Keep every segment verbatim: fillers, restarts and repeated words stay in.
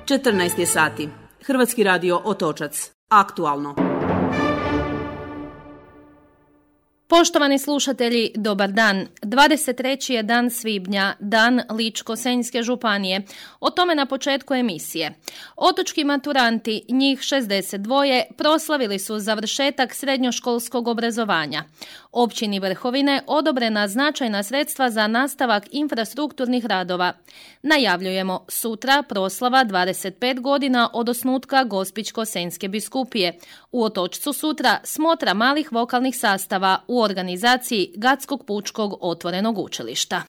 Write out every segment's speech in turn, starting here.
četrnaest je sati. Hrvatski radio Otočac. Aktualno. Poštovani slušatelji, dobar dan. dvadeset treći je dan svibnja, dan Ličko-senjske županije. O tome na početku emisije. Otočki maturanti, njih šezdeset dva, proslavili su završetak srednjoškolskog obrazovanja. Općini Vrhovine odobrena značajna sredstva za nastavak infrastrukturnih radova. Najavljujemo sutra proslava dvadeset pet godina od osnutka Gospićko-senjske biskupije. U Otočcu sutra smotra malih vokalnih sastava u organizaciji Gatskog pučkog otvorenog učilišta.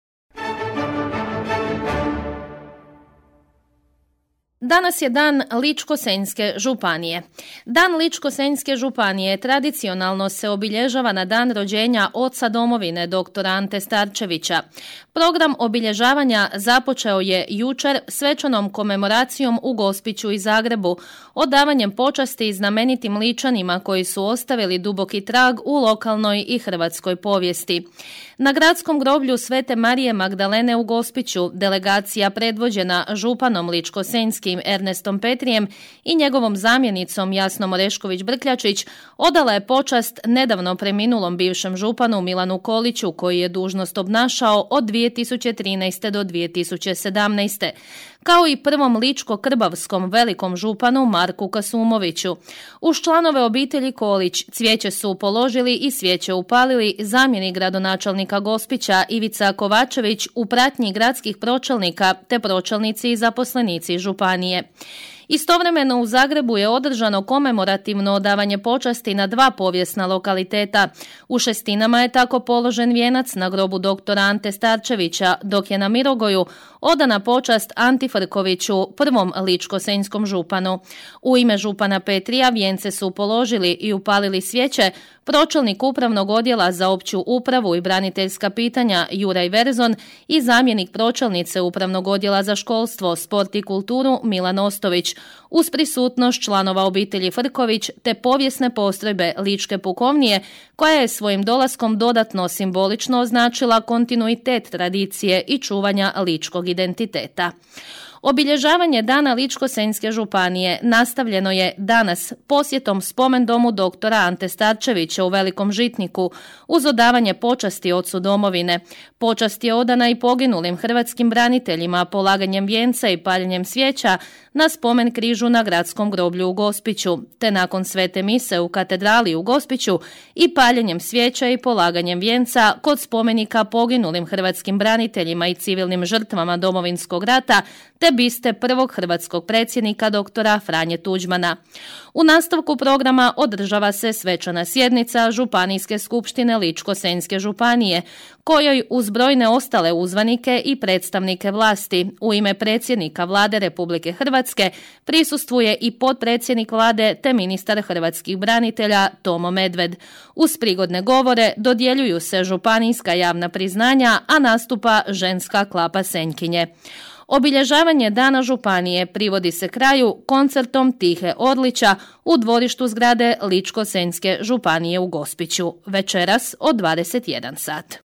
Danas je dan Ličko-senjske županije. Dan Ličko-senjske županije tradicionalno se obilježava na dan rođenja oca domovine, doktora Ante Starčevića. Program obilježavanja započeo je jučer svečanom komemoracijom u Gospiću i Zagrebu, odavanjem počasti znamenitim Ličanima koji su ostavili duboki trag u lokalnoj i hrvatskoj povijesti. Na gradskom groblju Svete Marije Magdalene u Gospiću delegacija predvođena županom Ličko-senjskim Ernestom Petrijem i njegovom zamjenicom Jasnom Orešković-Brkljačić odala je počast nedavno preminulom bivšem županu Milanu Koliću, koji je dužnost obnašao od dvije tisuće trinaeste. do dvije tisuće sedamnaeste. kao i prvom ličko-krbavskom velikom županu Marku Kasumoviću. Uz članove obitelji Kolić cvijeće su položili i svijeće upalili zamjenik gradonačelnika Gospića Ivica Kovačević u pratnji gradskih pročelnika te pročelnici i zaposlenici županije. Istovremeno u Zagrebu je održano komemorativno odavanje počasti na dva povijesna lokaliteta. U Šestinama je tako položen vijenac na grobu doktora Ante Starčevića, dok je na Mirogoju odana počast Anti Frkoviću, prvom ličko-senjskom županu. U ime župana Petrija vijence su položili i upalili svijeće pročelnik upravnog odjela za opću upravu i braniteljska pitanja Juraj Verzon i zamjenik pročelnice upravnog odjela za školstvo, sport i kulturu Milan Ostović, uz prisutnost članova obitelji Frković te povijesne postrojbe Ličke pukovnije, koja je svojim dolaskom dodatno simbolično označila kontinuitet tradicije i čuvanja ličkog identiteta. Obilježavanje dana Ličko-senjske županije nastavljeno je danas posjetom spomendomu doktora Ante Starčevića u Velikom Žitniku uz odavanje počasti ocu domovine. Počast je odana i poginulim hrvatskim braniteljima polaganjem vijenca i paljenjem svijeća na spomen križu na gradskom groblju u Gospiću, te nakon svete mise u katedrali u Gospiću i paljenjem svijeća i polaganjem vijenca kod spomenika poginulim hrvatskim braniteljima i civilnim žrtvama Domovinskog rata te biste prvog hrvatskog predsjednika doktora Franje Tuđmana. U nastavku programa održava se svečana sjednica Županijske skupštine Ličko-senjske županije, kojoj uz brojne ostale uzvanike i predstavnike vlasti u ime predsjednika Vlade Republike Hrvatske prisustvuje i potpredsjednik Vlade te ministar hrvatskih branitelja Tomo Medved. Uz prigodne govore dodjeljuju se županijska javna priznanja, a nastupa ženska klapa Senjkinje. Obilježavanje dana županije privodi se kraju koncertom Tihe Orlića u dvorištu zgrade Ličko-senjske županije u Gospiću, večeras od dvadeset jedan sat.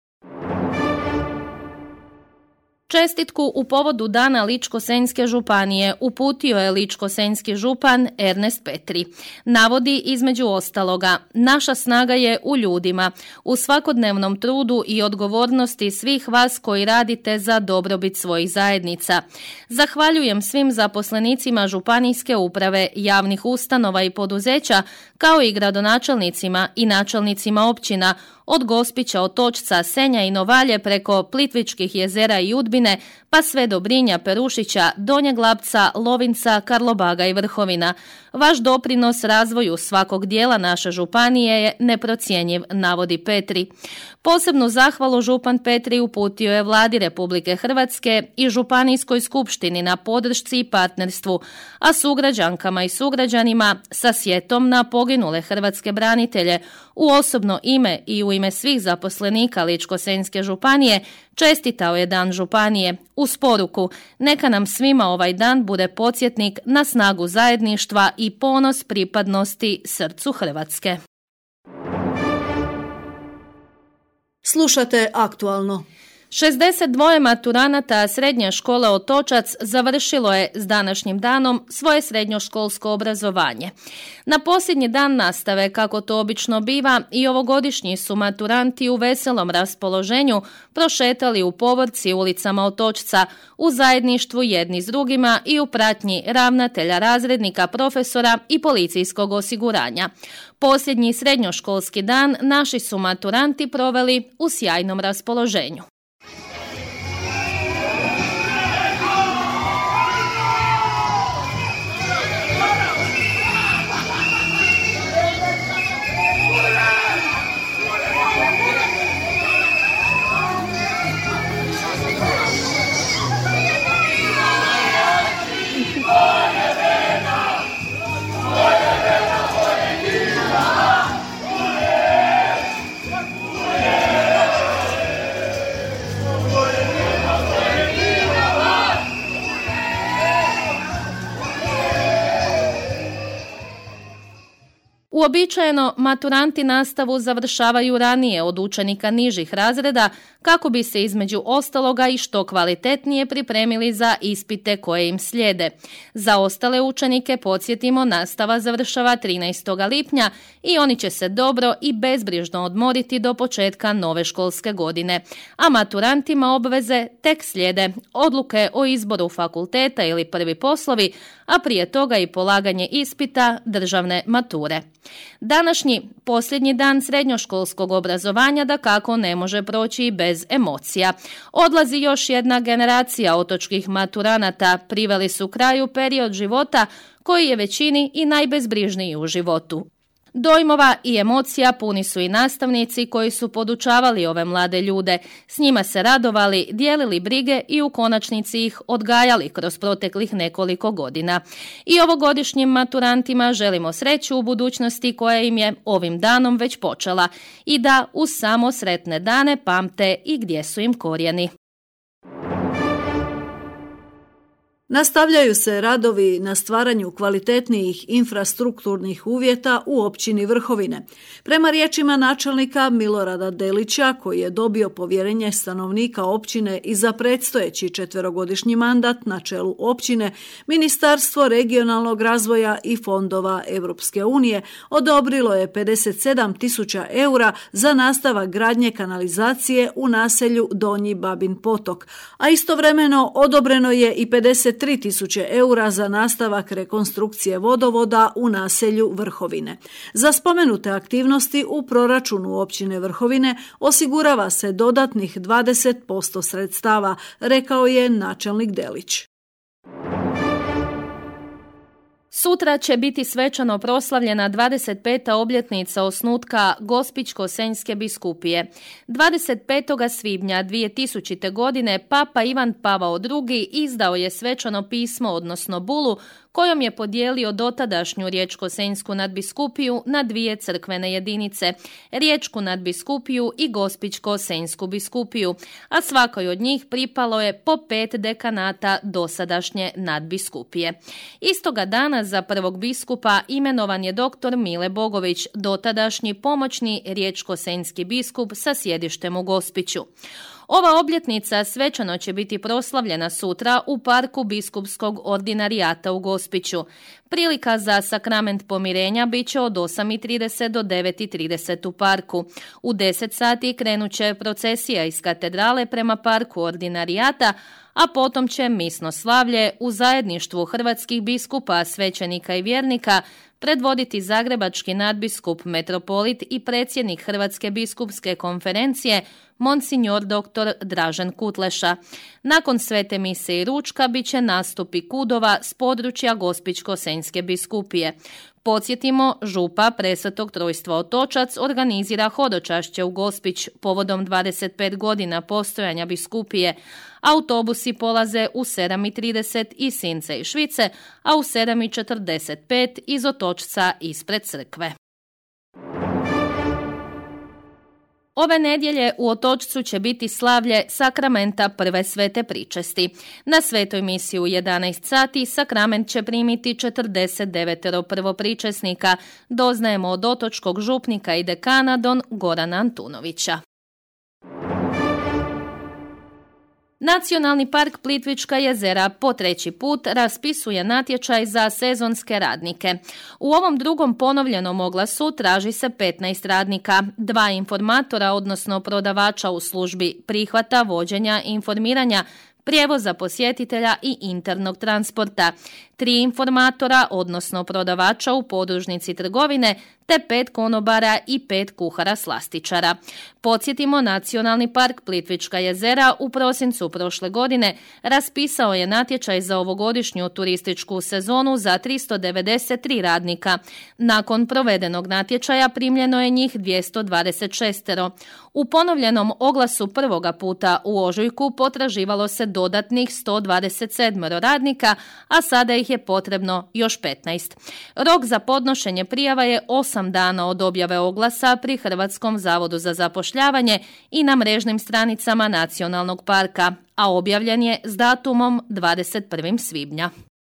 Čestitku u povodu dana Ličko-senjske županije uputio je ličko-senjski župan Ernest Petri. Navodi između ostaloga: naša snaga je u ljudima, u svakodnevnom trudu i odgovornosti svih vas koji radite za dobrobit svojih zajednica. Zahvaljujem svim zaposlenicima županijske uprave, javnih ustanova i poduzeća, kao i gradonačelnicima i načelnicima općina, od Gospića, Otočca, Senja i Novalje preko Plitvičkih jezera i Udbine, pa sve do Brinja, Perušića, Donjeg Lapca, Lovinca, Karlobaga i Vrhovina. Vaš doprinos razvoju svakog dijela naše županije je neprocjenjiv, navodi Petri. Posebnu zahvalu župan Petri uputio je Vladi Republike Hrvatske i Županijskoj skupštini na podršci i partnerstvu, a sugrađankama i sugrađanima sa sjetom na poginule hrvatske branitelje u osobno ime i u ime svih zaposlenika Ličko-senjske županije čestitao je Dan županije uz poruku: neka nam svima ovaj dan bude podsjetnik na snagu zajedništva i ponos pripadnosti srcu Hrvatske. Slušate Aktualno. šezdeset dva maturanata srednje škole Otočac završilo je s današnjim danom svoje srednjoškolsko obrazovanje. Na posljednji dan nastave, kako to obično biva, i ovogodišnji su maturanti u veselom raspoloženju prošetali u povorci ulicama Otočca u zajedništvu jedni s drugima i u pratnji ravnatelja, razrednika, profesora i policijskog osiguranja. Posljednji srednjoškolski dan naši su maturanti proveli u sjajnom raspoloženju. Uobičajeno maturanti nastavu završavaju ranije od učenika nižih razreda kako bi se između ostaloga i što kvalitetnije pripremili za ispite koje im slijede. Za ostale učenike, podsjetimo, nastava završava trinaestog lipnja i oni će se dobro i bezbrižno odmoriti do početka nove školske godine. A maturantima obveze tek slijede odluke o izboru fakulteta ili prvi poslovi, a prije toga i polaganje ispita državne mature. Današnji posljednji dan srednjoškolskog obrazovanja dakako ne može proći bez emocija. Odlazi još jedna generacija otočkih maturanata, priveli su kraju period života koji je većini i najbezbrižniji u životu. Dojmova i emocija puni su i nastavnici koji su podučavali ove mlade ljude, s njima se radovali, dijelili brige i u konačnici ih odgajali kroz proteklih nekoliko godina. I ovogodišnjim maturantima želimo sreću u budućnosti koja im je ovim danom već počela i da uz samo sretne dane pamte i gdje su im korijeni. Nastavljaju se radovi na stvaranju kvalitetnijih infrastrukturnih uvjeta u općini Vrhovine. Prema riječima načelnika Milorada Delića, koji je dobio povjerenje stanovnika općine i za predstojeći četverogodišnji mandat na čelu općine, Ministarstvo regionalnog razvoja i fondova Europske unije odobrilo je pedeset sedam tisuća eura za nastavak gradnje kanalizacije u naselju Donji Babin Potok, a istovremeno odobreno je i pedeset tri tisuće eura za nastavak rekonstrukcije vodovoda u naselju Vrhovine. Za spomenute aktivnosti u proračunu općine Vrhovine osigurava se dodatnih dvadeset posto sredstava, rekao je načelnik Delić. Sutra će biti svečano proslavljena dvadeset peta obljetnica osnutka Gospićko-senjske biskupije. dvadeset petog svibnja dvije tisućite. godine Papa Ivan Pavao drugi. izdao je svečano pismo, odnosno bulu, kojom je podijelio dotadašnju Riječko-senjsku nadbiskupiju na dvije crkvene jedinice, Riječku nadbiskupiju i Gospićko-senjsku biskupiju, a svakoj od njih pripalo je po pet dekanata dosadašnje nadbiskupije. Istoga dana za prvog biskupa imenovan je doktor Mile Bogović, dotadašnji pomoćni Riječko-senjski biskup sa sjedištem u Gospiću. Ova obljetnica svečano će biti proslavljena sutra u parku biskupskog ordinarijata u Gospiću. Prilika za sakrament pomirenja bit će od osam i trideset do devet i trideset u parku. U deset sati krenut će procesija iz katedrale prema parku ordinarijata, a potom će misno slavlje u zajedništvu hrvatskih biskupa, svećenika i vjernika predvoditi zagrebački nadbiskup, metropolit i predsjednik Hrvatske biskupske konferencije, monsignor dr. Dražen Kutleša. Nakon svete mise i ručka bit će nastupi kudova s područja Gospićko-senjske biskupije. Podsjetimo, župa Presvetog Trojstva Otočac organizira hodočašće u Gospić povodom dvadeset pet godina postojanja biskupije. Autobusi polaze u sedam i trideset iz Since i Švice, a u sedam i četrdeset pet iz Otočca ispred crkve. Ove nedjelje u Otočcu će biti slavlje sakramenta prve svete pričesti. Na svetoj misi u jedanaest sati sakrament će primiti četrdeset devet prvopričesnika, doznajemo od otočkog župnika i dekana don Gorana Antunovića. Nacionalni park Plitvička jezera po treći put raspisuje natječaj za sezonske radnike. U ovom drugom ponovljenom oglasu traži se petnaest radnika, dva informatora, odnosno prodavača u službi prihvata, vođenja, informiranja, prijevoza posjetitelja i internog transporta, tri informatora, odnosno prodavača u podružnici trgovine, te pet konobara i pet kuhara slastičara. Podsjetimo, Nacionalni park Plitvička jezera u prosincu prošle godine raspisao je natječaj za ovogodišnju turističku sezonu za tristo devedeset tri radnika. Nakon provedenog natječaja primljeno je njih dvjesto dvadeset šest. U ponovljenom oglasu prvoga puta u ožujku potraživalo se dodatnih sto dvadeset sedam radnika, a sada ih je potrebno još petnaest. Rok za podnošenje prijava je osam dana od objave oglasa pri Hrvatskom zavodu za zapošljavanje i na mrežnim stranicama Nacionalnog parka, a objavljen je s datumom dvadeset prvog svibnja.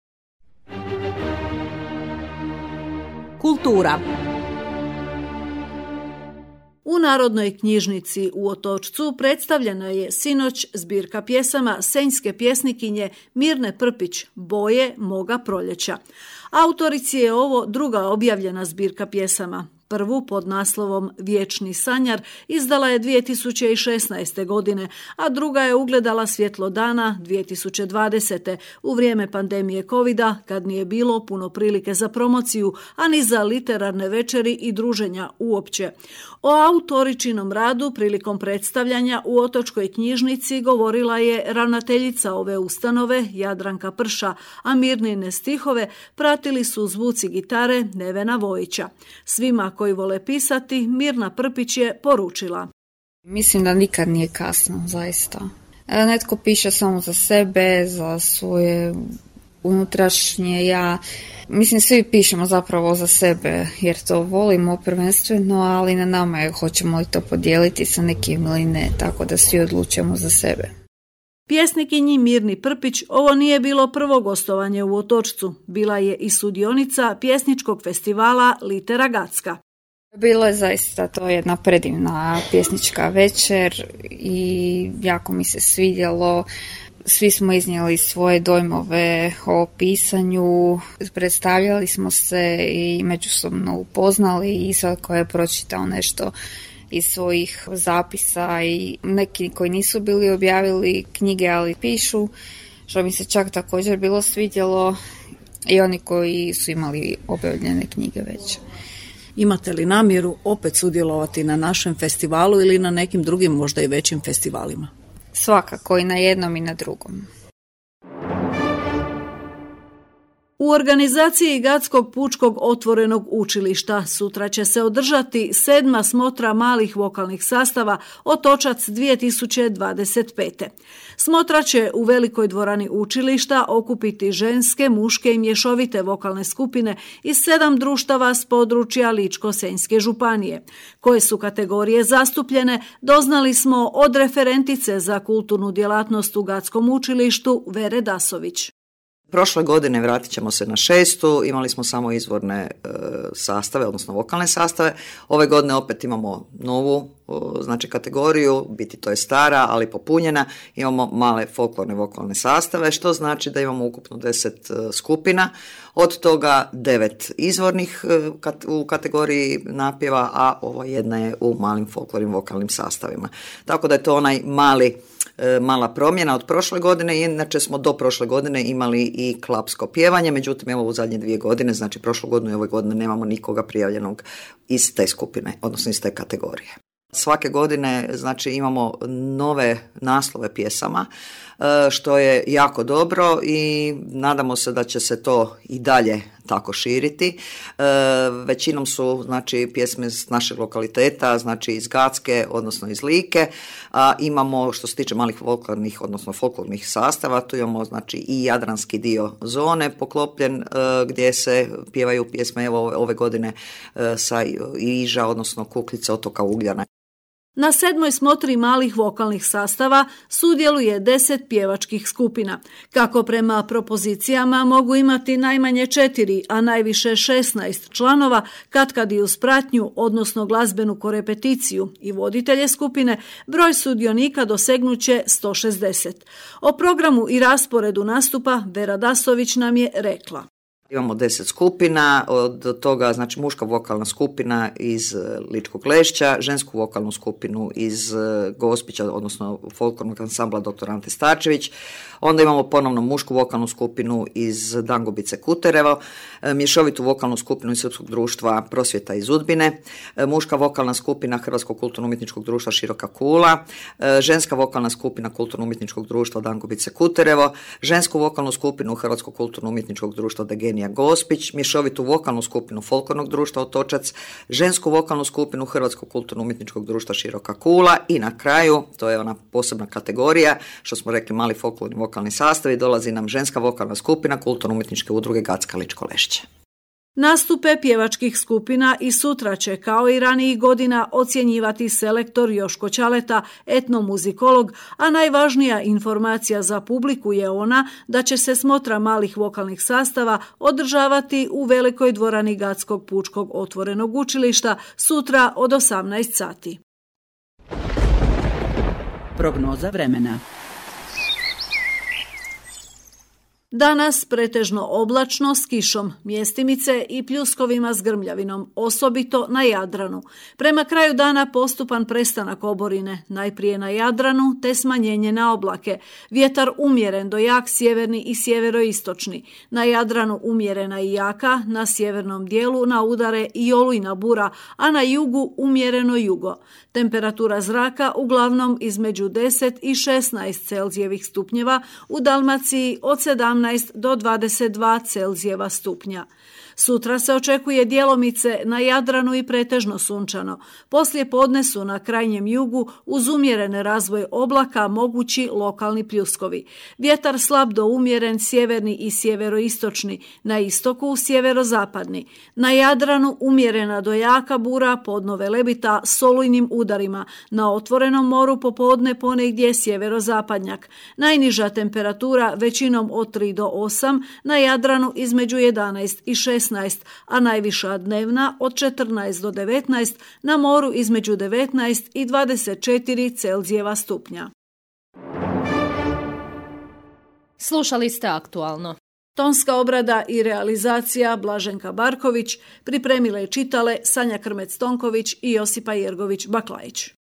Kultura. U Narodnoj knjižnici u Otočcu predstavljena je sinoć zbirka pjesama senjske pjesnikinje Mirne Prpić Boje moga proljeća. Autorici je ovo druga objavljena zbirka pjesama. Prvu pod naslovom Vječni sanjar izdala je dvije tisuće šesnaeste. godine, a druga je ugledala svjetlo dana dvije tisuće dvadesete. u vrijeme pandemije covida, kad nije bilo puno prilike za promociju, a ni za literarne večeri i druženja uopće. O autoričinom radu prilikom predstavljanja u Otočkoj knjižnici govorila je ravnateljica ove ustanove Jadranka Prša, a Mirnine stihove pratili su zvuci gitare Nevena Vojića. Svima koji vole pisati, Mirna Prpić je poručila: Mislim da nikad nije kasno, zaista. Netko piše samo za sebe, za svoje unutrašnje ja. Mislim, svi pišemo zapravo za sebe, jer to volimo prvenstveno, ali na nama je hoćemo li to podijeliti sa nekim ili ne, tako da svi odlučujemo za sebe. Pjesnikinji Mirni Prpić ovo nije bilo prvo gostovanje u Otočcu. Bila je i sudionica pjesničkog festivala Litera Gacka. Bilo je zaista to jedna predivna pjesnička večer i jako mi se svidjelo. Svi smo iznijeli svoje dojmove o pisanju, predstavljali smo se i međusobno upoznali i svatko je pročitao nešto iz svojih zapisa i neki koji nisu bili objavili knjige, ali pišu, što mi se čak također bilo svidjelo, i oni koji su imali objavljene knjige već. Imate li namjeru opet sudjelovati na našem festivalu ili na nekim drugim možda i većim festivalima? Svakako, i na jednom i na drugom. U organizaciji Gatskog pučkog otvorenog učilišta sutra će se održati sedma smotra malih vokalnih sastava Otočac dvije tisuće dvadeset pete. Smotra će u velikoj dvorani učilišta okupiti ženske, muške i mješovite vokalne skupine iz sedam društava s područja Ličko-senjske županije. Koje su kategorije zastupljene, doznali smo od referentice za kulturnu djelatnost u Gatskom učilištu Vere Dasović. Prošle godine vratit ćemo se na šestu, imali smo samo izvorne e, sastave, odnosno vokalne sastave. Ove godine opet imamo novu o, znači kategoriju, biti to je stara, ali popunjena. Imamo male folklorne vokalne sastave, što znači da imamo ukupno deset e, skupina, od toga devet izvornih e, kat, u kategoriji napjeva, a ova jedna je u malim folklornim vokalnim sastavima. Tako da je to onaj mali mala promjena od prošle godine. Inače smo do prošle godine imali i klapsko pjevanje, međutim evo u zadnje dvije godine, znači prošlu godinu i ove godine nemamo nikoga prijavljenog iz te skupine, odnosno iz te kategorije. Svake godine znači imamo nove naslove pjesama, što je jako dobro i nadamo se da će se to i dalje tako širiti. Većinom su znači pjesme s našeg lokaliteta, znači iz Gacke, odnosno iz Like, a imamo što se tiče malih folklornih, odnosno folklornih sastava, tu imamo znači i jadranski dio zone poklopljen gdje se pjevaju pjesme evo ove godine sa Iža, odnosno Kukljice, otoka Ugljana. Na sedmoj smotri malih vokalnih sastava sudjeluje deset pjevačkih skupina. Kako prema propozicijama mogu imati najmanje četiri, a najviše šesnaest članova, katkad i uz pratnju, odnosno glazbenu korepeticiju i voditelje skupine, broj sudionika dosegnuće sto šezdeset. O programu i rasporedu nastupa Vera Dasović nam je rekla. Imamo deset skupina, od toga znači muška vokalna skupina iz Ličkog Lešća, žensku vokalnu skupinu iz Gospića, odnosno folklornog ansambla doktor Ante Starčević, onda imamo ponovno mušku vokalnu skupinu iz Dangubice Kuterevo, mješovitu vokalnu skupinu iz Srpskog društva Prosvjeta iz Udbine, muška vokalna skupina Hrvatskog kulturno-umjetničkog društva Široka Kula, ženska vokalna skupina Kulturno-umjetničkog društva Dangubice Kuterevo, žensku vokalnu skupinu Hrvatskog kulturno-umjetničkog društva Degenija Gospić, mješovitu vokalnu skupinu Folklornog društva Otočac, žensku vokalnu skupinu Hrvatskog kulturno-umjetničkog društva Široka Kula i na kraju, to je ona posebna kategorija, što smo rekli mali folklorni vokalni sastavi, dolazi nam ženska vokalna skupina Kulturno-umjetničke udruge Gacka Ličko Lešće. Nastupe pjevačkih skupina i sutra će, kao i ranijih godina, ocjenjivati selektor Joško Ćaleta, etnomuzikolog, a najvažnija informacija za publiku je ona da će se smotra malih vokalnih sastava održavati u velikoj dvorani Gatskog pučkog otvorenog učilišta sutra od osamnaest sati. Prognoza vremena. Danas pretežno oblačno s kišom, mjestimice i pljuskovima s grmljavinom, osobito na Jadranu. Prema kraju dana postupan prestanak oborine, najprije na Jadranu te smanjenje na oblake. Vjetar umjeren do jak sjeverni i sjeveroistočni. Na Jadranu umjerena i jaka, na sjevernom dijelu na udare i olujna bura, a na jugu umjereno jugo. Temperatura zraka uglavnom između deset i šesnaest Celzijevih stupnjeva, u Dalmaciji od sedamnaest do dvadeset dva Celzijeva stupnja. Sutra se očekuje djelomice na Jadranu i pretežno sunčano. Poslije podne su na krajnjem jugu uz umjeren razvoj oblaka mogući lokalni pljuskovi. Vjetar slab do umjeren sjeverni i sjeveroistočni, na istoku sjeverozapadni. Na Jadranu umjerena do jaka bura podno Velebita s olujnim udarima. Na otvorenom moru popodne ponegdje sjeverozapadnjak. Najniža temperatura većinom od tri do osam, na Jadranu između jedanaest i šesnaest, a najviša dnevna od četrnaest do devetnaest, na moru između devetnaest i dvadeset četiri Celzijeva stupnja. Slušali ste Aktualno. Tonska obrada i realizacija Blaženka Barković, pripremile i čitale Sanja Krmec-Tonković i Josipa Jergović-Baklajić.